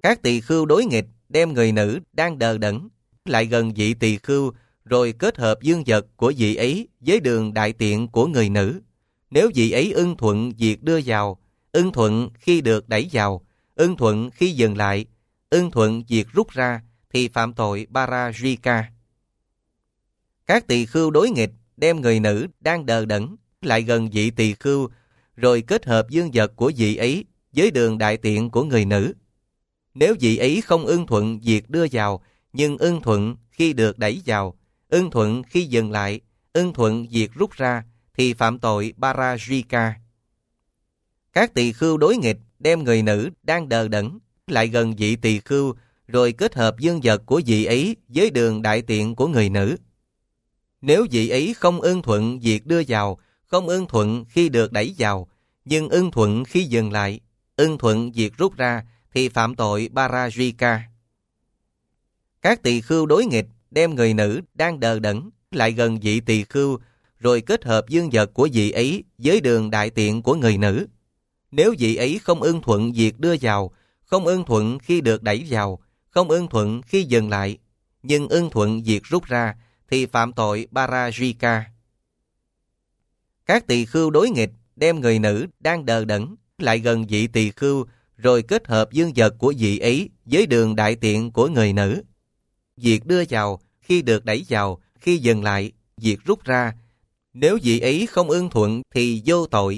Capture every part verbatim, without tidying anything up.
Các tỳ khưu đối nghịch đem người nữ đang đờ đẫn lại gần vị tỳ khưu, rồi kết hợp dương vật của vị ấy với đường đại tiện của người nữ. Nếu vị ấy ưng thuận việc đưa vào, ưng thuận khi được đẩy vào, ưng thuận khi dừng lại, ưng thuận việc rút ra, thì phạm tội Parajika. Các tỳ khưu đối nghịch đem người nữ đang đờ đẫn lại gần vị tỳ khưu, rồi kết hợp dương vật của vị ấy với đường đại tiện của người nữ. Nếu vị ấy không ưng thuận việc đưa vào, nhưng ưng thuận khi được đẩy vào, ưng thuận khi dừng lại, ưng thuận việc rút ra, thì phạm tội Parajika. Các tỳ khưu đối nghịch đem người nữ đang đờ đẫn lại gần vị tỳ khưu, rồi kết hợp dương vật của vị ấy với đường đại tiện của người nữ. Nếu vị ấy không ưng thuận việc đưa vào, không ưng thuận khi được đẩy vào, nhưng ưng thuận khi dừng lại, ưng thuận việc rút ra, thì phạm tội Parajika. Các tỳ khưu đối nghịch đem người nữ đang đờ đẫn lại gần vị tỳ khưu, rồi kết hợp dương vật của vị ấy với đường đại tiện của người nữ. Nếu vị ấy không ưng thuận việc đưa vào, không ưng thuận khi được đẩy vào, không ưng thuận khi dừng lại, nhưng ưng thuận việc rút ra, thì phạm tội Parajika. Các tỳ khưu đối nghịch đem người nữ đang đờ đẫn lại gần vị tỳ khưu, rồi kết hợp dương vật của vị ấy với đường đại tiện của người nữ. Việc đưa vào, khi được đẩy vào, khi dừng lại, việc rút ra, nếu vị ấy không ưng thuận thì vô tội.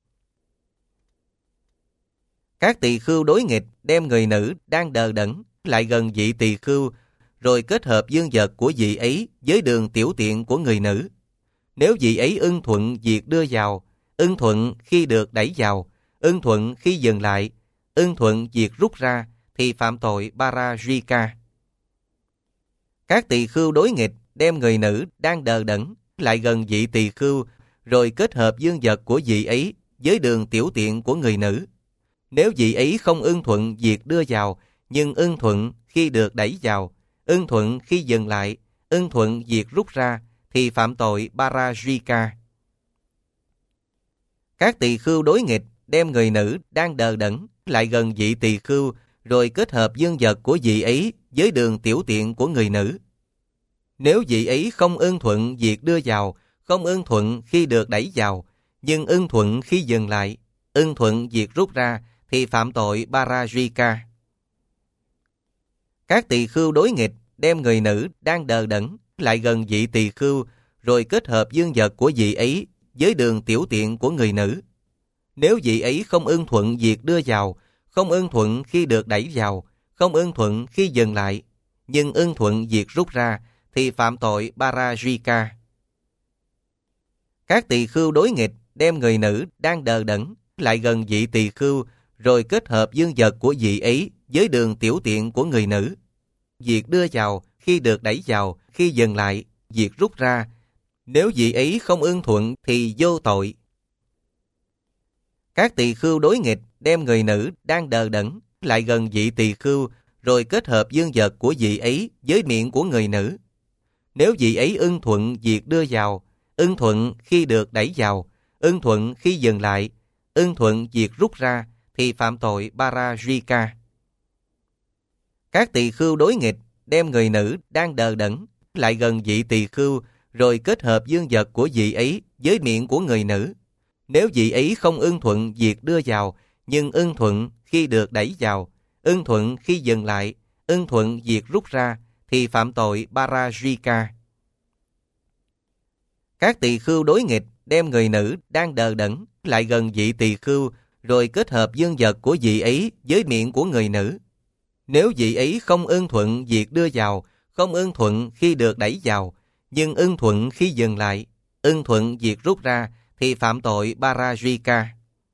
Các tỳ khưu đối nghịch đem người nữ đang đờ đẫn lại gần vị tỳ khưu, rồi kết hợp dương vật của vị ấy với đường tiểu tiện của người nữ. Nếu vị ấy ưng thuận việc đưa vào, ưng thuận khi được đẩy vào, ưng thuận khi dừng lại, ưng thuận việc rút ra, thì phạm tội Parajika. Các tỳ khưu đối nghịch đem người nữ đang đờ đẫn lại gần vị tỳ khưu, rồi kết hợp dương vật của vị ấy với đường tiểu tiện của người nữ. Nếu vị ấy không ưng thuận việc đưa vào, nhưng ưng thuận khi được đẩy vào, ưng thuận khi dừng lại, ưng thuận việc rút ra, thì phạm tội Parajika. Các tỳ khưu đối nghịch đem người nữ đang đờ đẫn lại gần vị tỳ khưu, rồi kết hợp dương vật của vị ấy với đường tiểu tiện của người nữ. Nếu vị ấy không ưng thuận việc đưa vào, không ưng thuận khi được đẩy vào, nhưng ưng thuận khi dừng lại, ưng thuận việc rút ra, thì phạm tội Parajika. Các tỳ khưu đối nghịch đem người nữ đang đờ đẫn lại gần vị tỳ khưu, rồi kết hợp dương vật của vị ấy với đường tiểu tiện của người nữ. Nếu vị ấy không ưng thuận việc đưa vào, không ưng thuận khi được đẩy vào, không ưng thuận khi dừng lại, nhưng ưng thuận việc rút ra, thì phạm tội Parajika. Các tỳ khưu đối nghịch đem người nữ đang đờ đẫn lại gần vị tỳ khưu, rồi kết hợp dương vật của vị ấy với đường tiểu tiện của người nữ. Việc đưa vào, khi được đẩy vào, khi dừng lại, việc rút ra, nếu vị ấy không ưng thuận thì vô tội. Các tỳ khưu đối nghịch đem người nữ đang đờ đẫn lại gần vị tỳ khưu, rồi kết hợp dương vật của vị ấy với miệng của người nữ. Nếu vị ấy ưng thuận việc đưa vào, ưng thuận khi được đẩy vào, ưng thuận khi dừng lại, ưng thuận việc rút ra, thì phạm tội Parajika. Các tỳ khưu đối nghịch đem người nữ đang đờ đẫn lại gần vị tỳ khưu, rồi kết hợp dương vật của vị ấy với miệng của người nữ. Nếu vị ấy không ưng thuận việc đưa vào, nhưng ưng thuận khi được đẩy vào, ưng thuận khi dừng lại, ưng thuận việc rút ra, thì phạm tội Parajika. Các tỳ khưu đối nghịch đem người nữ đang đờ đẫn lại gần vị tỳ khưu, rồi kết hợp dương vật của vị ấy với miệng của người nữ. Nếu vị ấy không ưng thuận việc đưa vào, không ưng thuận khi được đẩy vào, nhưng ưng thuận khi dừng lại, ưng thuận việc rút ra, thì phạm tội Parajika.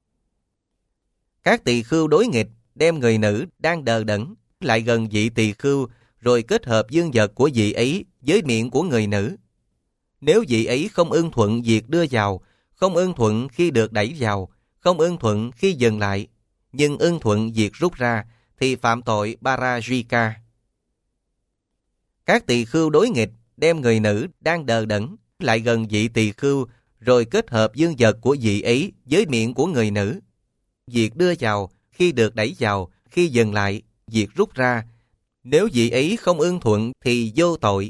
Các tỳ khưu đối nghịch đem người nữ đang đờ đẫn lại gần vị tỳ khưu, rồi kết hợp dương vật của vị ấy với miệng của người nữ. Nếu vị ấy không ưng thuận việc đưa vào, không ưng thuận khi được đẩy vào, không ưng thuận khi dừng lại, nhưng ưng thuận việc rút ra, thì phạm tội Parajika. Các tỳ khưu đối nghịch đem người nữ đang đờ đẫn lại gần vị tỳ khưu, rồi kết hợp dương vật của vị ấy với miệng của người nữ. Việc đưa vào, khi được đẩy vào, khi dừng lại, việc rút ra. Nếu vị ấy không ưng thuận thì vô tội.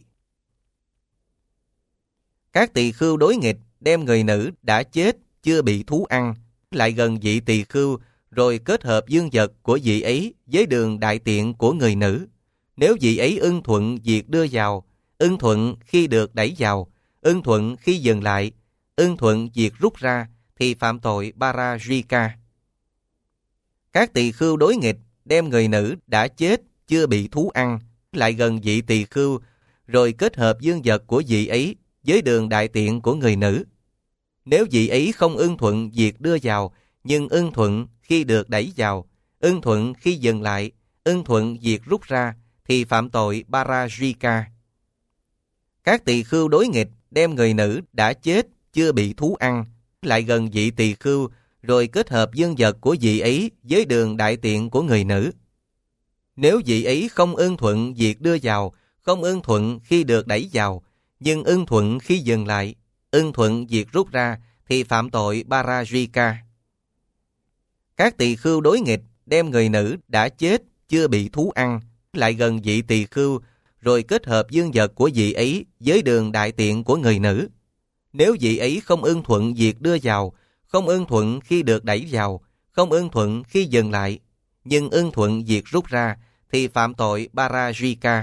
Các tỳ khưu đối nghịch đem người nữ đã chết chưa bị thú ăn lại gần vị tỳ khưu, rồi kết hợp dương vật của vị ấy với đường đại tiện của người nữ. Nếu vị ấy ưng thuận việc đưa vào, ưng thuận khi được đẩy vào, ưng thuận khi dừng lại, ưng thuận việc rút ra, thì phạm tội Parajika. Các tỳ khưu đối nghịch đem người nữ đã chết chưa bị thú ăn lại gần vị tỳ khưu, rồi kết hợp dương vật của vị ấy với đường đại tiện của người nữ. Nếu vị ấy không ưng thuận việc đưa vào, nhưng ưng thuận khi được đẩy vào, ưng thuận khi dừng lại, ưng thuận việc rút ra, thì phạm tội Parajika. Các tỳ khưu đối nghịch đem người nữ đã chết chưa bị thú ăn lại gần vị tỳ khưu, rồi kết hợp dương vật của vị ấy với đường đại tiện của người nữ. Nếu vị ấy không ưng thuận việc đưa vào, không ưng thuận khi được đẩy vào, nhưng ưng thuận khi dừng lại, ưng thuận việc rút ra, thì phạm tội Parajika. Các tỳ khưu đối nghịch đem người nữ đã chết chưa bị thú ăn lại gần vị tỳ khưu, rồi kết hợp dương vật của vị ấy với đường đại tiện của người nữ. Nếu vị ấy không ưng thuận việc đưa vào, không ưng thuận khi được đẩy vào, không ưng thuận khi dừng lại, nhưng ưng thuận việc rút ra, thì phạm tội Parajika.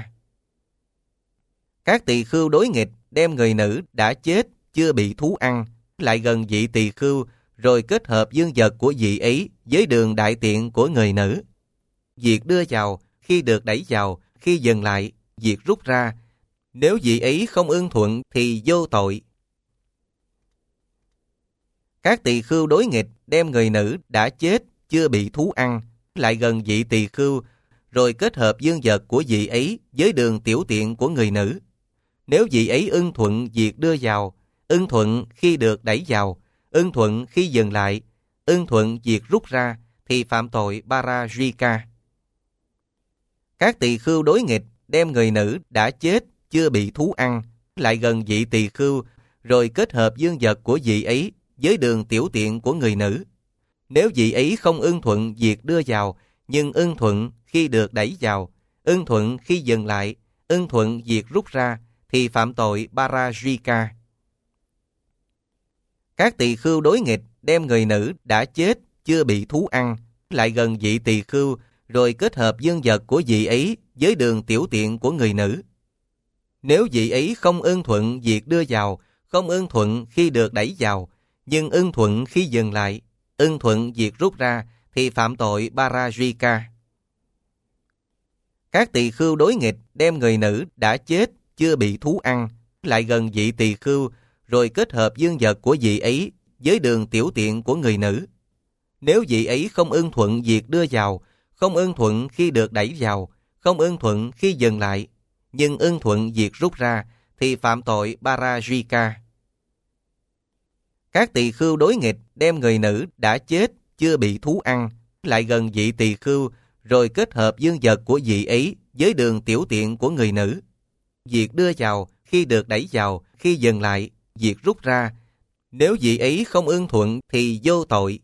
Các tỳ khưu đối nghịch đem người nữ đã chết chưa bị thú ăn lại gần vị tỳ khưu, rồi kết hợp dương vật của vị ấy với đường đại tiện của người nữ. Việc đưa vào, khi được đẩy vào, khi dừng lại, việc rút ra. Nếu vị ấy không ưng thuận thì vô tội. Các tỳ khưu đối nghịch đem người nữ đã chết chưa bị thú ăn lại gần vị tỳ khưu, rồi kết hợp dương vật của vị ấy với đường tiểu tiện của người nữ. Nếu vị ấy ưng thuận việc đưa vào, ưng thuận khi được đẩy vào, ưng thuận khi dừng lại, ưng thuận việc rút ra, thì phạm tội Parajika. Các tỳ khưu đối nghịch đem người nữ đã chết chưa bị thú ăn lại gần vị tỳ khưu, rồi kết hợp dương vật của vị ấy với đường tiểu tiện của người nữ. Nếu vị ấy không ưng thuận việc đưa vào, nhưng ưng thuận khi được đẩy vào, ưng thuận khi dừng lại, ưng thuận việc rút ra, thì phạm tội Parajika. Các tỳ khưu đối nghịch đem người nữ đã chết chưa bị thú ăn lại gần vị tỳ khưu, rồi kết hợp dương vật của vị ấy với đường tiểu tiện của người nữ. Nếu vị ấy không ưng thuận việc đưa vào, không ưng thuận khi được đẩy vào, nhưng ưng thuận khi dừng lại, ưng thuận việc rút ra, thì phạm tội Parajika. Các tỳ khưu đối nghịch đem người nữ đã chết chưa bị thú ăn lại gần vị tỳ khưu, rồi kết hợp dương vật của vị ấy với đường tiểu tiện của người nữ. Nếu vị ấy không ưng thuận việc đưa vào, không ưng thuận khi được đẩy vào, không ưng thuận khi dừng lại, nhưng ưng thuận việc rút ra, thì phạm tội Parajika. Các tỳ khưu đối nghịch đem người nữ đã chết chưa bị thú ăn lại gần vị tỳ khưu, rồi kết hợp dương vật của vị ấy với đường tiểu tiện của người nữ. Việc đưa vào, khi được đẩy vào, khi dừng lại, việc rút ra. Nếu vị ấy không ưng thuận thì vô tội.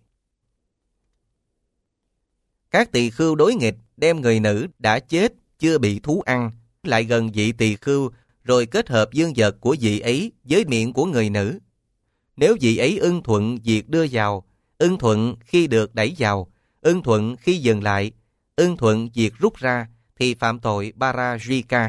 Các tỳ khưu đối nghịch đem người nữ đã chết chưa bị thú ăn lại gần vị tỳ khưu, rồi kết hợp dương vật của vị ấy với miệng của người nữ. Nếu vị ấy ưng thuận việc đưa vào, ưng thuận khi được đẩy vào, ưng thuận khi dừng lại, ưng thuận việc rút ra, thì phạm tội Parajika.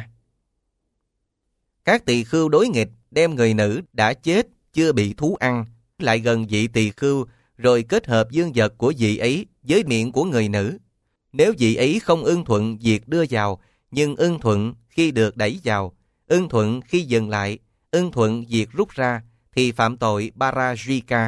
Các tỳ khưu đối nghịch đem người nữ đã chết chưa bị thú ăn lại gần vị tỳ khưu, rồi kết hợp dương vật của vị ấy với miệng của người nữ. Nếu vị ấy không ưng thuận việc đưa vào, nhưng ưng thuận khi được đẩy vào, ưng thuận khi dừng lại, ưng thuận việc rút ra, thì phạm tội Parajika.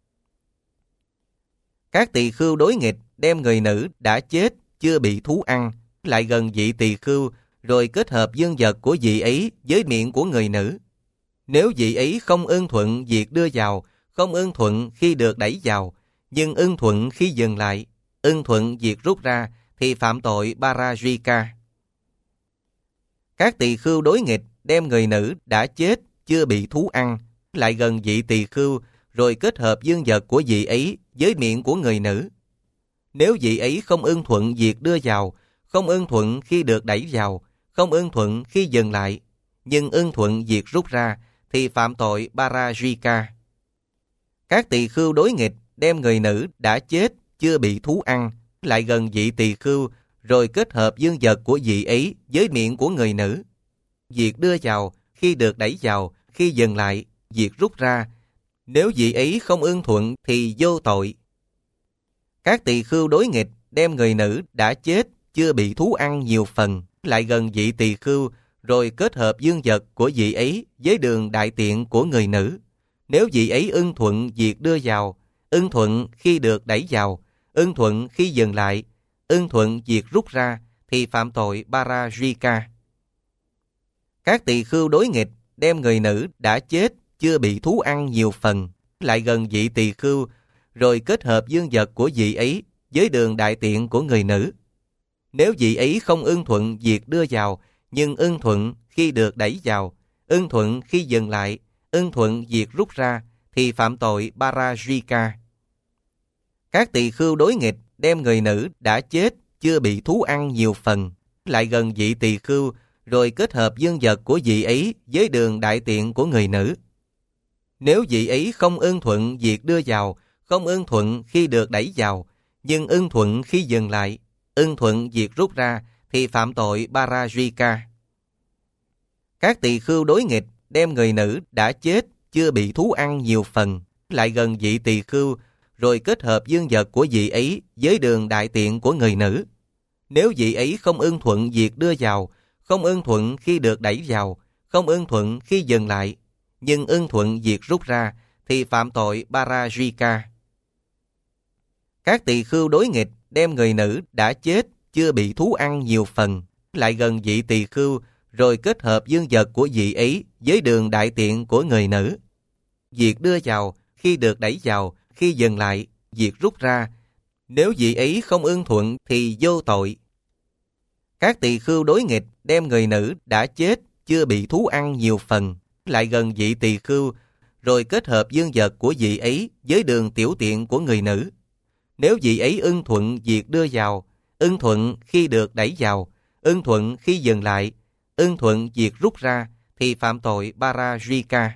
Các tỳ khưu đối nghịch đem người nữ đã chết chưa bị thú ăn lại gần vị tỳ khưu, rồi kết hợp dương vật của vị ấy với miệng của người nữ. Nếu vị ấy không ưng thuận việc đưa vào, không ưng thuận khi được đẩy vào, nhưng ưng thuận khi dừng lại, ưng thuận việc rút ra, thì phạm tội Parajika. Các tỳ khưu đối nghịch đem người nữ đã chết chưa bị thú ăn lại gần vị tỳ khưu, rồi kết hợp dương vật của vị ấy với miệng của người nữ. Nếu vị ấy không ưng thuận việc đưa vào, không ưng thuận khi được đẩy vào, không ưng thuận khi dừng lại, nhưng ưng thuận việc rút ra, thì phạm tội Parajika. Các tỳ khưu đối nghịch đem người nữ đã chết, chưa bị thú ăn, lại gần vị tỳ khưu, rồi kết hợp dương vật của vị ấy với miệng của người nữ. Việc đưa vào, khi được đẩy vào, khi dừng lại, việc rút ra, nếu vị ấy không ưng thuận thì vô tội. Các tỳ khưu đối nghịch đem người nữ đã chết, chưa bị thú ăn nhiều phần, lại gần vị tỳ khưu, rồi kết hợp dương vật của vị ấy với đường đại tiện của người nữ. Nếu vị ấy ưng thuận việc đưa vào, ưng thuận khi được đẩy vào, ưng thuận khi dừng lại, ưng thuận việc rút ra, thì phạm tội Parajika. Các tỳ khưu đối nghịch đem người nữ đã chết, chưa bị thú ăn nhiều phần, lại gần vị tỳ khưu, rồi kết hợp dương vật của vị ấy với đường đại tiện của người nữ. Nếu vị ấy không ưng thuận việc đưa vào, nhưng ưng thuận khi được đẩy vào, ưng thuận khi dừng lại, ưng thuận việc rút ra, thì phạm tội Parajika. Các tỳ khưu đối nghịch đem người nữ đã chết, chưa bị thú ăn nhiều phần, lại gần vị tỳ khưu, rồi kết hợp dương vật của vị ấy với đường đại tiện của người nữ. Nếu vị ấy không ưng thuận việc đưa vào, không ưng thuận khi được đẩy vào, nhưng ưng thuận khi dừng lại, ưng thuận việc rút ra, thì phạm tội Parajika. Các tỳ khưu đối nghịch đem người nữ đã chết, chưa bị thú ăn nhiều phần, lại gần vị tỳ khưu, rồi kết hợp dương vật của vị ấy với đường đại tiện của người nữ. Nếu vị ấy không ưng thuận việc đưa vào, không ưng thuận khi được đẩy vào, không ưng thuận khi dừng lại, nhưng ưng thuận việc rút ra, thì phạm tội Parajika. Các tỳ khưu đối nghịch đem người nữ đã chết, chưa bị thú ăn nhiều phần, lại gần vị tỳ khưu, rồi kết hợp dương vật của vị ấy với đường đại tiện của người nữ. Việc đưa vào, khi được đẩy vào, khi dừng lại, việc rút ra, nếu vị ấy không ưng thuận thì vô tội. Các tỳ khưu đối nghịch đem người nữ đã chết, chưa bị thú ăn nhiều phần, lại gần vị tỳ khưu, rồi kết hợp dương vật của vị ấy với đường tiểu tiện của người nữ. Nếu vị ấy ưng thuận việc đưa vào, ưng thuận khi được đẩy vào, ưng thuận khi dừng lại, ưng thuận việc rút ra, thì phạm tội Parajika.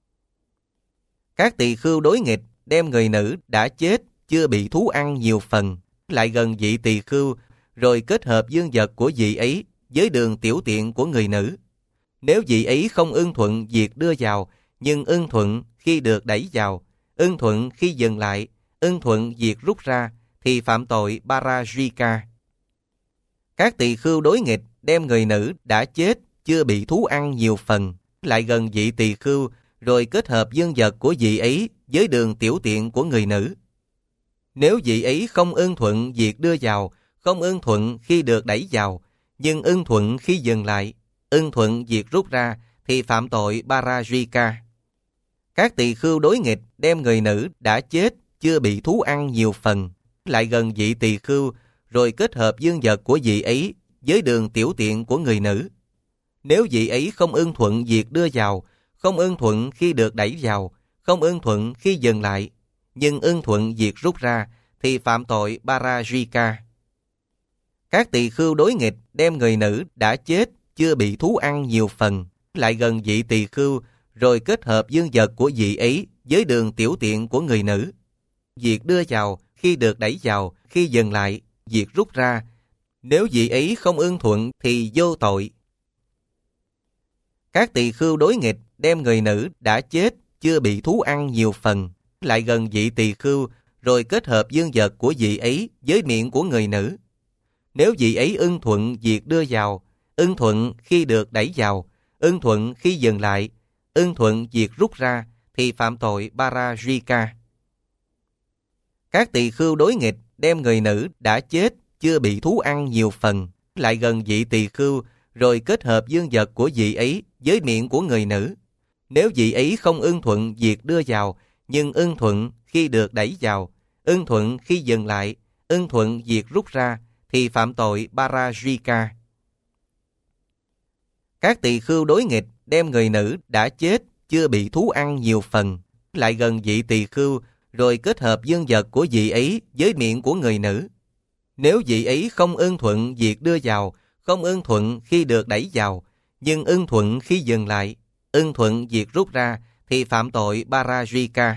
Các tỳ khưu đối nghịch đem người nữ đã chết, chưa bị thú ăn nhiều phần, lại gần vị tỳ khưu, rồi kết hợp dương vật của vị ấy với đường tiểu tiện của người nữ. Nếu vị ấy không ưng thuận việc đưa vào, nhưng ưng thuận khi được đẩy vào, ưng thuận khi dừng lại, ưng thuận việc rút ra, thì phạm tội Parajika. Các tỳ khưu đối nghịch đem người nữ đã chết, chưa bị thú ăn nhiều phần, lại gần vị tỳ khưu, rồi kết hợp dương vật của vị ấy với đường tiểu tiện của người nữ. Nếu vị ấy không ưng thuận việc đưa vào, không ưng thuận khi được đẩy vào, nhưng ưng thuận khi dừng lại, ưng thuận việc rút ra, thì phạm tội Parajika. Các tỳ khưu đối nghịch đem người nữ đã chết, chưa bị thú ăn nhiều phần, lại gần vị tỳ khưu, rồi kết hợp dương vật của vị ấy với đường tiểu tiện của người nữ. Nếu vị ấy không ưng thuận việc đưa vào, không ưng thuận khi được đẩy vào, không ưng thuận khi dừng lại, nhưng ưng thuận việc rút ra, thì phạm tội Parajika. Các tỳ khưu đối nghịch đem người nữ đã chết, chưa bị thú ăn nhiều phần, lại gần vị tỳ khưu, rồi kết hợp dương vật của vị ấy với đường tiểu tiện của người nữ. Việc đưa vào, khi được đẩy vào, khi dừng lại, việc rút ra, nếu vị ấy không ưng thuận thì vô tội. Các tỳ khưu đối nghịch đem người nữ đã chết, chưa bị thú ăn nhiều phần, lại gần vị tỳ khưu, rồi kết hợp dương vật của vị ấy với miệng của người nữ. Nếu vị ấy ưng thuận việc đưa vào, ưng thuận khi được đẩy vào, ưng thuận khi dừng lại, ưng thuận việc rút ra, thì phạm tội Parajika. Các tỳ khưu đối nghịch đem người nữ đã chết, chưa bị thú ăn nhiều phần, lại gần vị tỳ khưu, rồi kết hợp dương vật của vị ấy với miệng của người nữ. Nếu vị ấy không ưng thuận việc đưa vào, nhưng ưng thuận khi được đẩy vào, ưng thuận khi dừng lại, ưng thuận việc rút ra, thì phạm tội Parajika. Các tỳ khưu đối nghịch đem người nữ đã chết, chưa bị thú ăn nhiều phần, lại gần vị tỳ khưu, rồi kết hợp dương vật của vị ấy với miệng của người nữ. Nếu vị ấy không ưng thuận việc đưa vào, không ưng thuận khi được đẩy vào, nhưng ưng thuận khi dừng lại, ưng thuận việc rút ra, thì phạm tội Parajika.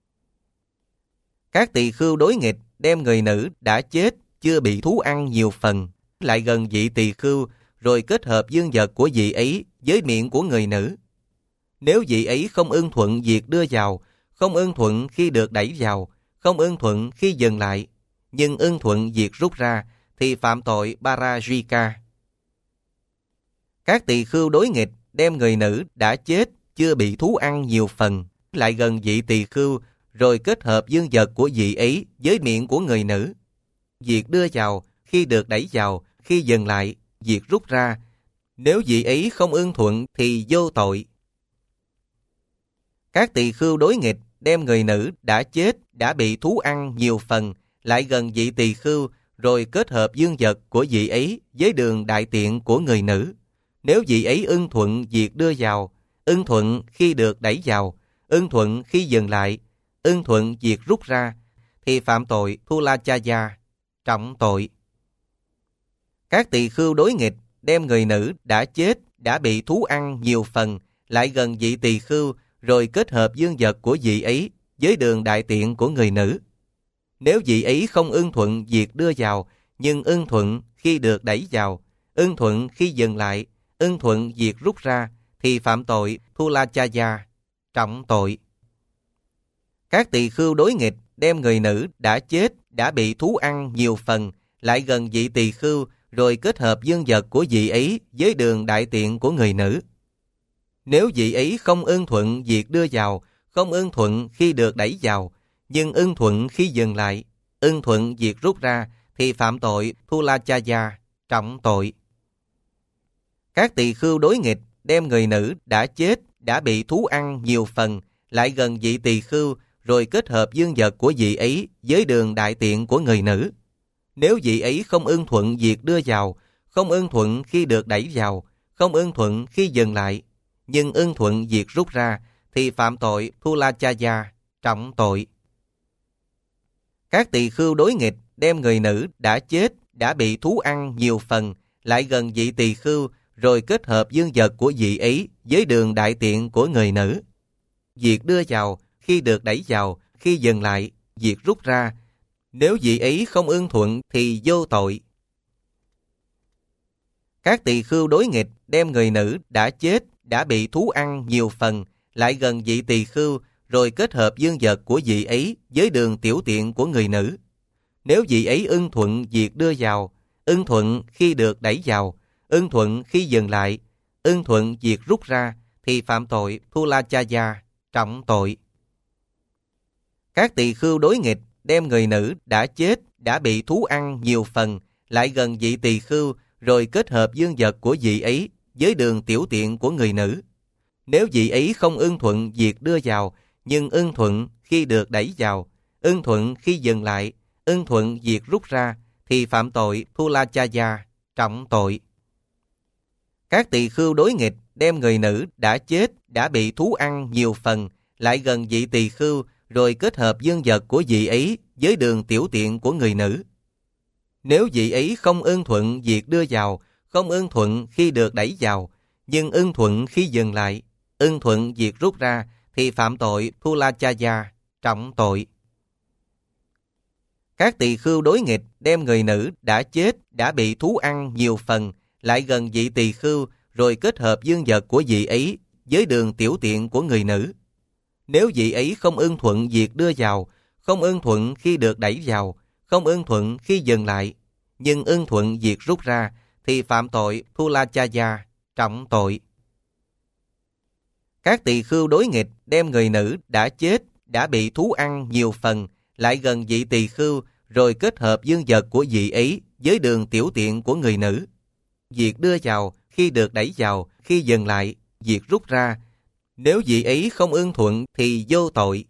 Các tỳ khưu đối nghịch đem người nữ đã chết, chưa bị thú ăn nhiều phần, lại gần vị tỳ khưu, rồi kết hợp dương vật của vị ấy với miệng của người nữ. Nếu vị ấy không ưng thuận việc đưa vào, không ưng thuận khi được đẩy vào, không ưng thuận khi dừng lại, nhưng ưng thuận việc rút ra, thì phạm tội Parajika. Các tỳ khưu đối nghịch đem người nữ đã chết, chưa bị thú ăn nhiều phần, lại gần vị tỳ khưu, rồi kết hợp dương vật của vị ấy với miệng của người nữ. Việc đưa vào, khi được đẩy vào, khi dừng lại, việc rút ra, nếu vị ấy không ưng thuận thì vô tội. Các tỳ khưu đối nghịch đem người nữ đã chết, đã bị thú ăn nhiều phần, lại gần vị tỳ khưu, rồi kết hợp dương vật của vị ấy với đường đại tiện của người nữ. Nếu vị ấy ưng thuận việc đưa vào, ưng thuận khi được đẩy vào, ưng thuận khi dừng lại, ưng thuận việc rút ra, thì phạm tội Thulachaya, trọng tội. Các tỳ khưu đối nghịch đem người nữ đã chết, đã bị thú ăn nhiều phần, lại gần vị tỳ khưu, rồi kết hợp dương vật của vị ấy với đường đại tiện của người nữ. Nếu vị ấy không ưng thuận việc đưa vào, nhưng ưng thuận khi được đẩy vào, ưng thuận khi dừng lại, ưng thuận việc rút ra, thì phạm tội Thulachaya, trọng tội. Các tỳ khưu đối nghịch đem người nữ đã chết, đã bị thú ăn nhiều phần, lại gần vị tỳ khưu, rồi kết hợp dương vật của vị ấy với đường đại tiện của người nữ. Nếu vị ấy không ưng thuận việc đưa vào, không ưng thuận khi được đẩy vào, nhưng ưng thuận khi dừng lại, ưng thuận việc rút ra, thì phạm tội Thulachaya, trọng tội. Các tỳ khưu đối nghịch đem người nữ đã chết, đã bị thú ăn nhiều phần, lại gần vị tỳ khưu, rồi kết hợp dương vật của vị ấy với đường đại tiện của người nữ. Nếu vị ấy không ưng thuận việc đưa vào, không ưng thuận khi được đẩy vào, không ưng thuận khi dừng lại, nhưng ưng thuận việc rút ra, thì phạm tội Thulachaya, trọng tội. Các tỳ khưu đối nghịch đem người nữ đã chết, đã bị thú ăn nhiều phần, lại gần vị tỳ khưu, rồi kết hợp dương vật của vị ấy với đường đại tiện của người nữ. Việc đưa vào, khi được đẩy vào, khi dừng lại, việc rút ra, nếu vị ấy không ưng thuận thì vô tội. Các tỳ khưu đối nghịch đem người nữ đã chết, đã bị thú ăn nhiều phần, lại gần vị tỳ khưu, rồi kết hợp dương vật của vị ấy với đường tiểu tiện của người nữ. Nếu vị ấy ưng thuận việc đưa vào, ưng thuận khi được đẩy vào, ưng thuận khi dừng lại, ưng thuận việc rút ra, thì phạm tội Thulachaya, trọng tội. Các tỳ khưu đối nghịch đem người nữ đã chết, đã bị thú ăn nhiều phần, lại gần vị tỳ khưu, rồi kết hợp dương vật của vị ấy với đường tiểu tiện của người nữ. Nếu vị ấy không ưng thuận việc đưa vào, nhưng ưng thuận khi được đẩy vào, ưng thuận khi dừng lại, ưng thuận việc rút ra, thì phạm tội Thulachaya, trọng tội. Các tỳ khưu đối nghịch đem người nữ đã chết, đã bị thú ăn nhiều phần, lại gần vị tỳ khưu, rồi kết hợp dương vật của vị ấy với đường tiểu tiện của người nữ. Nếu vị ấy không ưng thuận việc đưa vào, không ưng thuận khi được đẩy vào, nhưng ưng thuận khi dừng lại, ưng thuận việc rút ra, thì phạm tội Thulachaya, trọng tội. Các tỳ khưu đối nghịch đem người nữ đã chết, đã bị thú ăn nhiều phần, lại gần vị tỳ khưu, rồi kết hợp dương vật của vị ấy với đường tiểu tiện của người nữ. Nếu vị ấy không ưng thuận việc đưa vào, không ưng thuận khi được đẩy vào, không ưng thuận khi dừng lại, nhưng ưng thuận việc rút ra, thì phạm tội Thulachaya, trọng tội. Các tỳ khưu đối nghịch đem người nữ đã chết, đã bị thú ăn nhiều phần, lại gần vị tỳ khưu, rồi kết hợp dương vật của vị ấy với đường tiểu tiện của người nữ. Việc đưa vào, khi được đẩy vào, khi dừng lại, việc rút ra, nếu vị ấy không ưng thuận thì vô tội.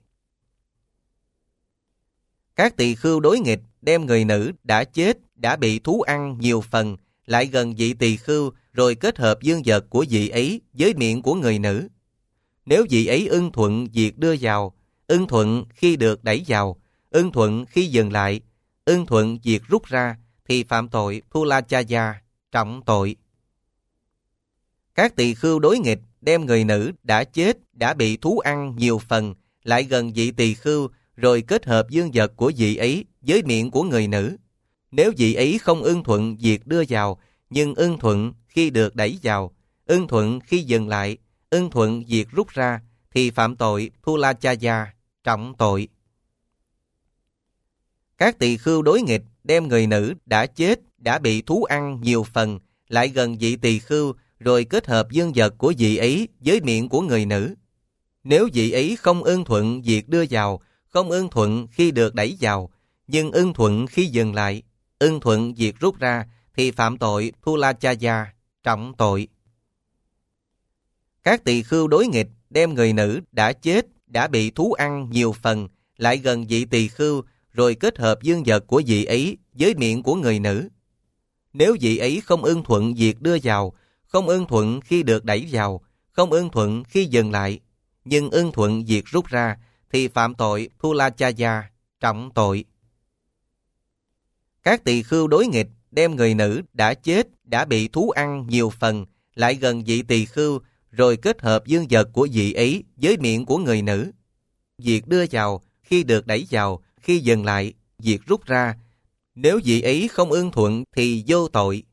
Các tỳ khưu đối nghịch đem người nữ đã chết, đã bị thú ăn nhiều phần, lại gần vị tỳ khưu, rồi kết hợp dương vật của vị ấy với miệng của người nữ. Nếu vị ấy ưng thuận việc đưa vào, ưng thuận khi được đẩy vào, ưng thuận khi dừng lại, ưng thuận việc rút ra, thì phạm tội Thulachaya, trọng tội. Các tỳ khưu đối nghịch đem người nữ đã chết, đã bị thú ăn nhiều phần, lại gần vị tỳ khưu, rồi kết hợp dương vật của vị ấy với miệng của người nữ. Nếu vị ấy không ưng thuận việc đưa vào, nhưng ưng thuận khi được đẩy vào, ưng thuận khi dừng lại, ưng thuận việc rút ra, thì phạm tội Thulachaya, trọng tội. Các tỳ khưu đối nghịch đem người nữ đã chết, đã bị thú ăn nhiều phần, lại gần vị tỳ khưu, rồi kết hợp dương vật của vị ấy với miệng của người nữ. Nếu vị ấy không ưng thuận việc đưa vào, không ưng thuận khi được đẩy vào, nhưng ưng thuận khi dừng lại, ưng thuận việc rút ra, thì phạm tội Thulachaya, trọng tội. Các tỳ khưu đối nghịch đem người nữ đã chết, đã bị thú ăn nhiều phần, lại gần vị tỳ khưu, rồi kết hợp dương vật của vị ấy với miệng của người nữ. Nếu vị ấy không ưng thuận việc đưa vào, không ưng thuận khi được đẩy vào, không ưng thuận khi dừng lại, nhưng ưng thuận việc rút ra, thì phạm tội Thulachaya, trọng tội. Các tỳ khưu đối nghịch đem người nữ đã chết, đã bị thú ăn nhiều phần, lại gần vị tỳ khưu, rồi kết hợp dương vật của vị ấy với miệng của người nữ. Việc đưa vào, khi được đẩy vào, khi dừng lại, việc rút ra, nếu vị ấy không ưng thuận thì vô tội.